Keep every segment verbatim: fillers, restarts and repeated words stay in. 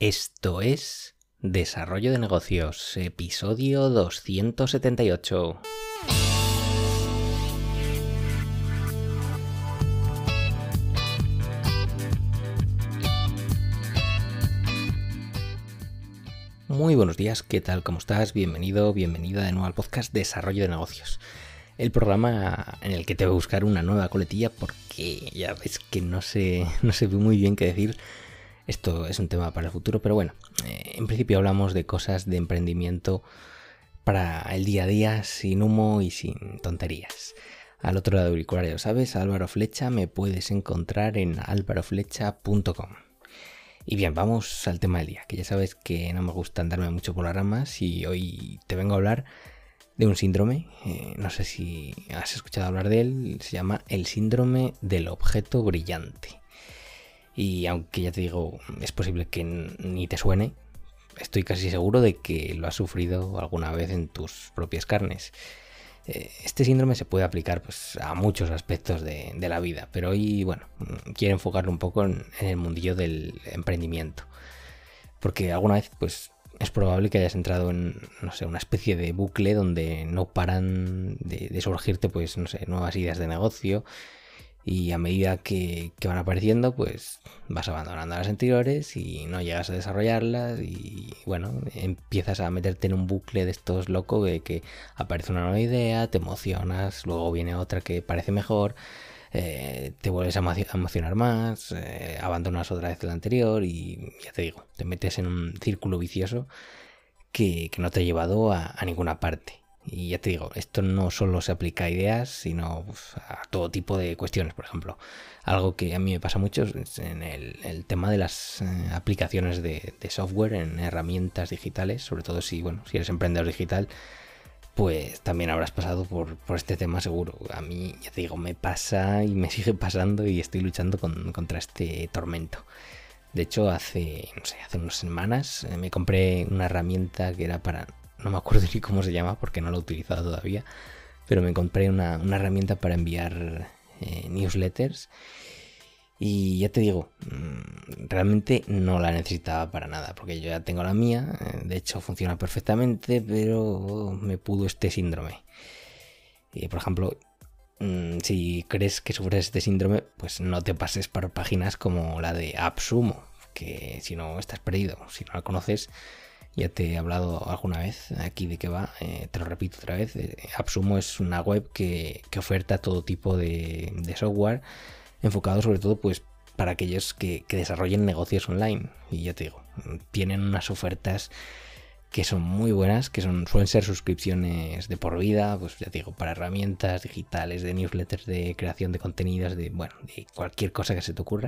Esto es Desarrollo de Negocios, episodio doscientos setenta y ocho. Muy buenos días, ¿qué tal? ¿Cómo estás? Bienvenido, bienvenida de nuevo al podcast Desarrollo de Negocios. El programa en el que te voy a buscar una nueva coletilla porque ya ves que no sé, no sé muy bien qué decir. Esto es un tema para el futuro, pero bueno, eh, en principio hablamos de cosas de emprendimiento para el día a día, sin humo y sin tonterías. Al otro lado del auricular, ya sabes, Álvaro Flecha, me puedes encontrar en álvaro flecha punto com. Y bien, vamos al tema del día, que ya sabes que no me gusta andarme mucho por las ramas y hoy te vengo a hablar de un síndrome, eh, no sé si has escuchado hablar de él, se llama el síndrome del objeto brillante. Y aunque ya te digo, es posible que ni te suene, estoy casi seguro de que lo has sufrido alguna vez en tus propias carnes. Este síndrome se puede aplicar pues, a muchos aspectos de, de la vida, pero hoy, bueno, quiero enfocarlo un poco en, en el mundillo del emprendimiento. Porque alguna vez, pues, es probable que hayas entrado en, no sé, una especie de bucle donde no paran de, de surgirte, pues, no sé, nuevas ideas de negocio. Y a medida que, que van apareciendo, pues vas abandonando las anteriores y no llegas a desarrollarlas y bueno, empiezas a meterte en un bucle de estos locos de que aparece una nueva idea, te emocionas, luego viene otra que parece mejor, eh, te vuelves a emocionar más, eh, abandonas otra vez la anterior y ya te digo, te metes en un círculo vicioso que, que no te ha llevado a, a ninguna parte. Y ya te digo, esto no solo se aplica a ideas, sino pues, a todo tipo de cuestiones. Por ejemplo, algo que a mí me pasa mucho es en el, el tema de las eh, aplicaciones de, de software en herramientas digitales. Sobre todo si, bueno, si eres emprendedor digital, pues también habrás pasado por, por este tema seguro. A mí, ya te digo, me pasa y me sigue pasando y estoy luchando con, contra este tormento. De hecho, hace, no sé, hace unas semanas eh, me compré una herramienta que era para... No me acuerdo ni cómo se llama porque no lo he utilizado todavía, pero me compré una, una herramienta para enviar eh, newsletters y ya te digo, realmente no la necesitaba para nada porque yo ya tengo la mía, de hecho funciona perfectamente, pero me pudo este síndrome. Y, por ejemplo, si crees que sufres este síndrome, pues no te pases por páginas como la de AppSumo, que si no estás perdido, si no la conoces... Ya te he hablado alguna vez aquí de qué va, eh, te lo repito otra vez. Eh, AppSumo es una web que, que oferta todo tipo de, de software enfocado sobre todo pues para aquellos que, que desarrollen negocios online. Y ya te digo, tienen unas ofertas que son muy buenas, que son suelen ser suscripciones de por vida, pues ya te digo, para herramientas digitales, de newsletters, de creación de contenidos, de bueno, de cualquier cosa que se te ocurra.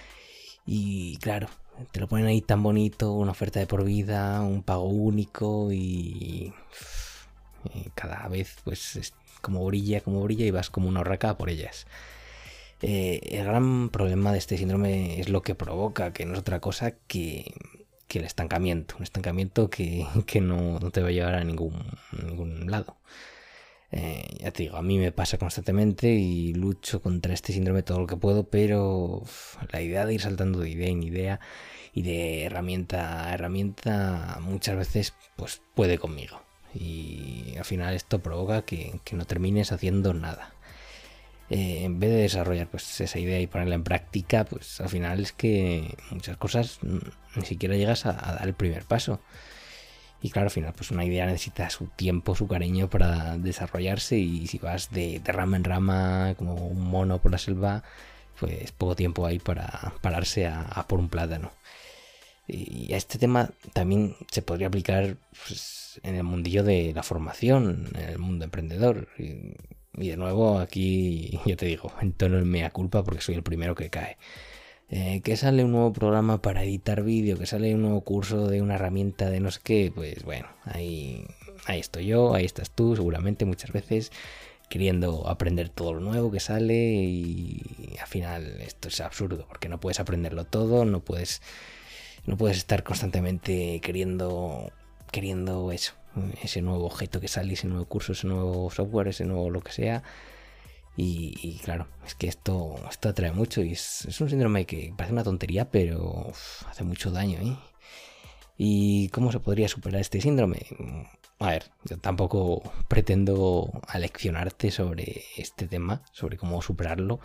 Y claro, te lo ponen ahí tan bonito, una oferta de por vida, un pago único y, y cada vez pues es como brilla, como brilla y vas como una horraca por ellas. Eh, el gran problema de este síndrome es lo que provoca, que no es otra cosa que, que el estancamiento, un estancamiento que, que no, no te va a llevar a ningún, a ningún lado. Eh, ya te digo, a mí me pasa constantemente y lucho contra este síndrome todo lo que puedo, pero uf, la idea de ir saltando de idea en idea y de herramienta a herramienta muchas veces pues puede conmigo y al final esto provoca que, que no termines haciendo nada. Eh, en vez de desarrollar pues esa idea y ponerla en práctica, pues al final es que muchas cosas ni siquiera llegas a, a dar el primer paso. Y claro, al final pues una idea necesita su tiempo, su cariño para desarrollarse y si vas de, de rama en rama como un mono por la selva, pues poco tiempo hay para pararse a, a por un plátano. Y a este tema también se podría aplicar pues, en el mundillo de la formación, en el mundo emprendedor. Y, y de nuevo aquí yo te digo, en tono en mea culpa porque soy el primero que cae. Eh, que sale un nuevo programa para editar vídeo, que sale un nuevo curso de una herramienta de no sé qué, pues bueno, ahí, ahí estoy yo, ahí estás tú, seguramente muchas veces queriendo aprender todo lo nuevo que sale y al final esto es absurdo porque no puedes aprenderlo todo, no puedes, no puedes estar constantemente queriendo, queriendo eso, ese nuevo objeto que sale, ese nuevo curso, ese nuevo software, ese nuevo lo que sea. Y, y claro, es que esto, esto atrae mucho y es, es un síndrome que parece una tontería, pero uf, hace mucho daño, ¿eh? ¿Y cómo se podría superar este síndrome? A ver, yo tampoco pretendo aleccionarte sobre este tema, sobre cómo superarlo,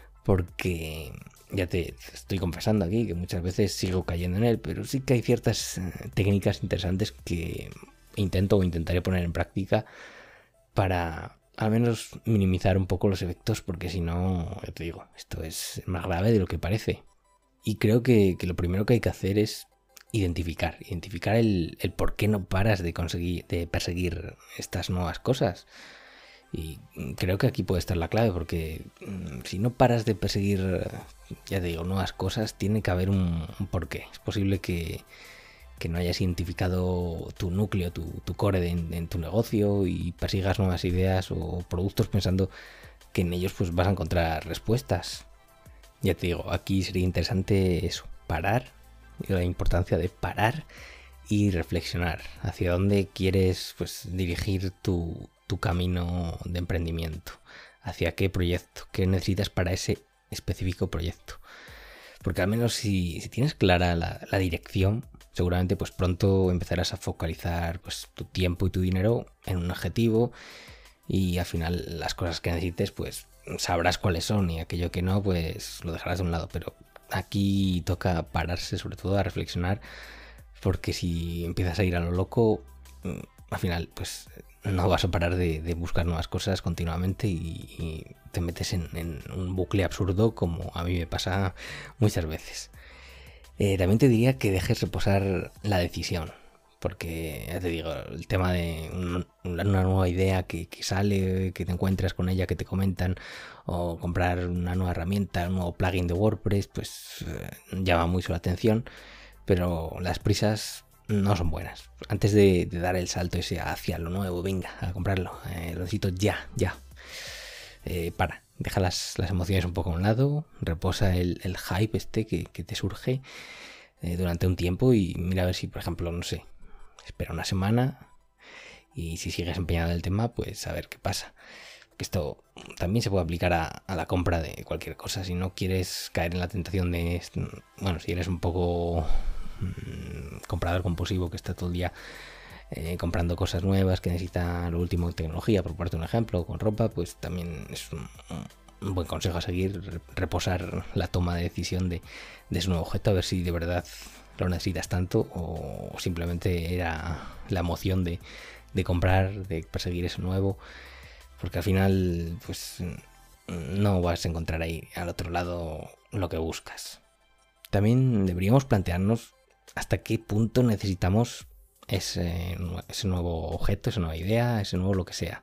porque ya te estoy confesando aquí que muchas veces sigo cayendo en él, pero sí que hay ciertas eh, técnicas interesantes que intento o intentaré poner en práctica para al menos minimizar un poco los efectos, porque si no, ya te digo, esto es más grave de lo que parece. Y creo que, que lo primero que hay que hacer es identificar, identificar el, el por qué no paras de conseguir, de perseguir estas nuevas cosas. Y creo que aquí puede estar la clave, porque si no paras de perseguir, ya te digo, nuevas cosas, tiene que haber un, un porqué. Es posible que, que no hayas identificado tu núcleo, tu, tu core en, en tu negocio y persigas nuevas ideas o productos pensando que en ellos pues vas a encontrar respuestas. Ya te digo, aquí sería interesante eso, parar, y la importancia de parar y reflexionar hacia dónde quieres pues dirigir tu, tu camino de emprendimiento, hacia qué proyecto, qué necesitas para ese específico proyecto. Porque al menos si, si tienes clara la, la dirección, seguramente pues pronto empezarás a focalizar pues tu tiempo y tu dinero en un objetivo, y al final las cosas que necesites pues sabrás cuáles son, y aquello que no pues lo dejarás de un lado. Pero aquí toca pararse sobre todo a reflexionar, porque si empiezas a ir a lo loco, al final pues no vas a parar de, de buscar nuevas cosas continuamente y, y te metes en, en un bucle absurdo, como a mí me pasa muchas veces. Eh, también te diría que dejes reposar la decisión, porque ya te digo, el tema de un, una nueva idea que, que sale, que te encuentras con ella, que te comentan, o comprar una nueva herramienta, un nuevo plugin de WordPress, pues eh, llama mucho la atención, pero las prisas no son buenas. Antes de, de dar el salto ese hacia lo nuevo, venga, a comprarlo, eh, lo necesito ya, ya. Eh, para, deja las, las emociones un poco a un lado, reposa el, el hype este que, que te surge eh, durante un tiempo, y mira a ver si, por ejemplo, no sé, espera una semana, y si sigues empeñado en el tema, pues a ver qué pasa. Porque esto también se puede aplicar a, a la compra de cualquier cosa. Si no quieres caer en la tentación de, bueno, si eres un poco mmm, comprador compulsivo que está todo el día eh, comprando cosas nuevas, que necesita lo último en tecnología, por ponerte un ejemplo, con ropa, pues también es un, un buen consejo a seguir, reposar la toma de decisión de, de ese nuevo objeto, a ver si de verdad lo necesitas tanto o simplemente era la emoción de, de comprar, de perseguir eso nuevo, porque al final pues no vas a encontrar ahí al otro lado lo que buscas. También deberíamos plantearnos hasta qué punto necesitamos ese, ese nuevo objeto, esa nueva idea, ese nuevo lo que sea.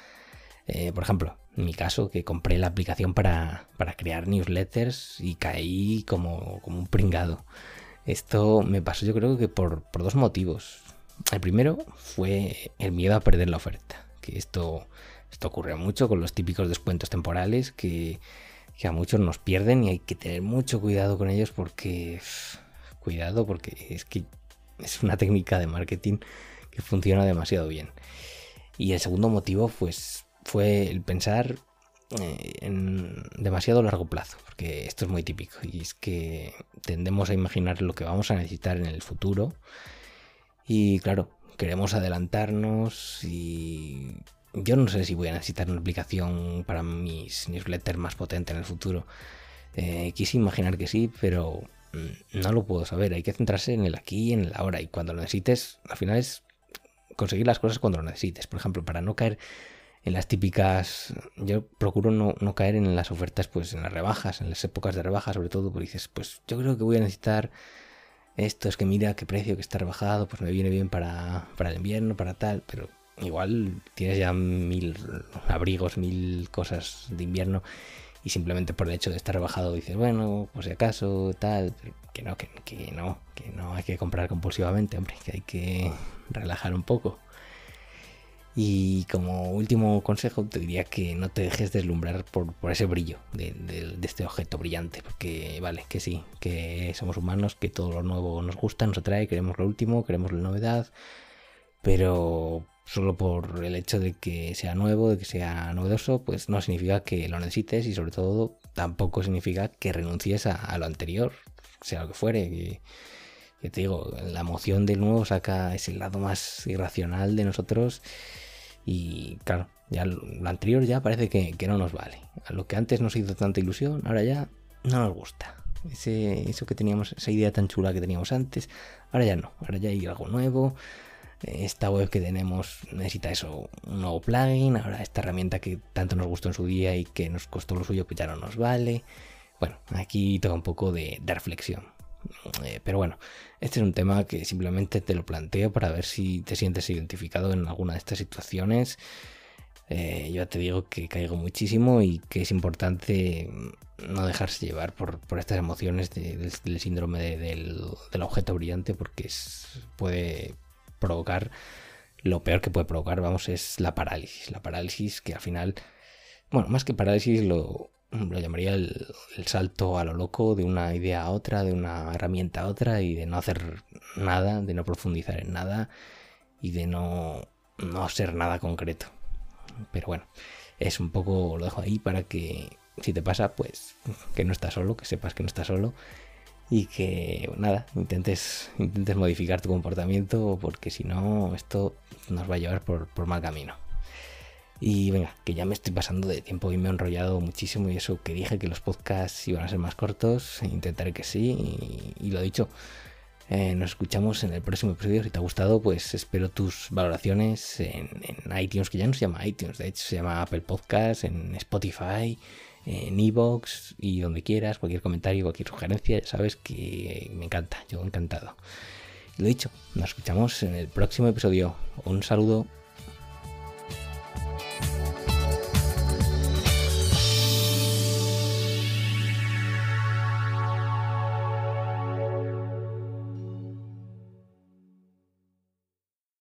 Eh, por ejemplo, en mi caso, que compré la aplicación para, para crear newsletters y caí como, como un pringado. Esto me pasó yo creo que por, por dos motivos. El primero fue el miedo a perder la oferta, que esto, esto ocurre mucho con los típicos descuentos temporales que, que a muchos nos pierden, y hay que tener mucho cuidado con ellos, porque cuidado porque es que es una técnica de marketing que funciona demasiado bien. Y el segundo motivo pues fue el pensar en demasiado largo plazo, porque esto es muy típico, y es que tendemos a imaginar lo que vamos a necesitar en el futuro, y claro, queremos adelantarnos, y yo no sé si voy a necesitar una aplicación para mis newsletters más potente en el futuro. Eh, quise imaginar que sí, pero no lo puedo saber. Hay que centrarse en el aquí y en el ahora, y cuando lo necesites, al final es conseguir las cosas cuando lo necesites. Por ejemplo, para no caer en las típicas, yo procuro no, no caer en las ofertas, pues en las rebajas, en las épocas de rebajas sobre todo, porque dices, pues yo creo que voy a necesitar esto, es que mira qué precio que está rebajado, pues me viene bien para, para el invierno, para tal, pero igual tienes ya mil abrigos, mil cosas de invierno, y simplemente por el hecho de estar rebajado dices, bueno, por si acaso, tal, que no, que, que no, que no hay que comprar compulsivamente, hombre, que hay que relajar un poco. Y como último consejo te diría que no te dejes deslumbrar por, por ese brillo de, de, de este objeto brillante, porque vale, que sí, que somos humanos, que todo lo nuevo nos gusta, nos atrae, queremos lo último, queremos la novedad, pero solo por el hecho de que sea nuevo, de que sea novedoso, pues no significa que lo necesites, y sobre todo tampoco significa que renuncies a, a lo anterior, sea lo que fuere. Que Que te digo, la emoción del nuevo saca ese lado más irracional de nosotros y claro, ya lo anterior ya parece que, que no nos vale. A lo que antes nos hizo tanta ilusión, ahora ya no nos gusta. Ese, eso que teníamos, esa idea tan chula que teníamos antes, ahora ya no, ahora ya hay algo nuevo. Esta web que tenemos necesita eso, un nuevo plugin. Ahora esta herramienta que tanto nos gustó en su día y que nos costó lo suyo, pues ya no nos vale. Bueno, aquí toca un poco de, de reflexión. Eh, pero bueno, este es un tema que simplemente te lo planteo para ver si te sientes identificado en alguna de estas situaciones. Eh, yo te digo que caigo muchísimo y que es importante no dejarse llevar por, por estas emociones de, del, del síndrome de, del, del objeto brillante, porque es, puede provocar, lo peor que puede provocar, vamos, es la parálisis. La parálisis que al final, bueno, más que parálisis lo, lo llamaría el, el salto a lo loco de una idea a otra, de una herramienta a otra y de no hacer nada, de no profundizar en nada y de no, no ser nada concreto. Pero bueno, es un poco, lo dejo ahí para que si te pasa, pues que no estás solo, que sepas que no estás solo y que nada, intentes, intentes modificar tu comportamiento, porque si no esto nos va a llevar por, por mal camino. Y venga, que ya me estoy pasando de tiempo y me he enrollado muchísimo, y eso que dije que los podcasts iban a ser más cortos, intentaré que sí, y, y lo dicho, eh, nos escuchamos en el próximo episodio. Si te ha gustado, pues espero tus valoraciones en, en iTunes, que ya no se llama iTunes, de hecho se llama Apple Podcasts, en Spotify, en iVoox y donde quieras. Cualquier comentario, cualquier sugerencia, ya sabes que me encanta, yo encantado. Lo dicho, nos escuchamos en el próximo episodio. Un saludo.